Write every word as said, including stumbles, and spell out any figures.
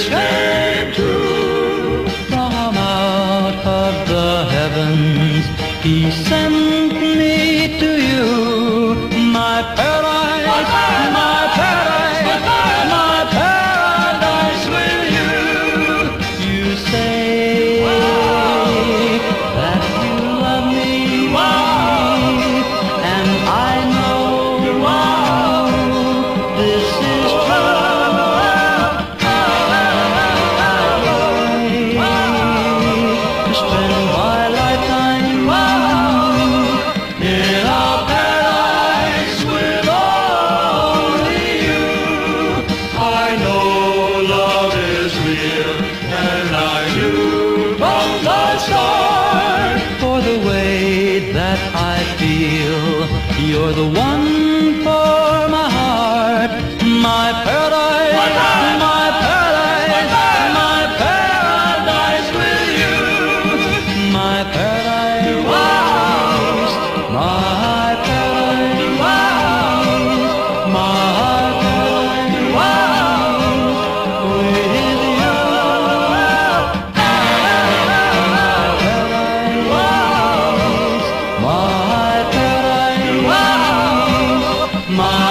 escape to. From out of the heavens He sent me to you, my paradise, my paradise, my paradise with you. You say that you love me, and I know this is true. To spend my lifetime in a paradise with only you. I know love is real, and I knew from the start. For the way that I feel, you're the one for my heart, my paradise, my paradise, my paradise with you, my paradise, my paradise, my paradise with you. My paradise, my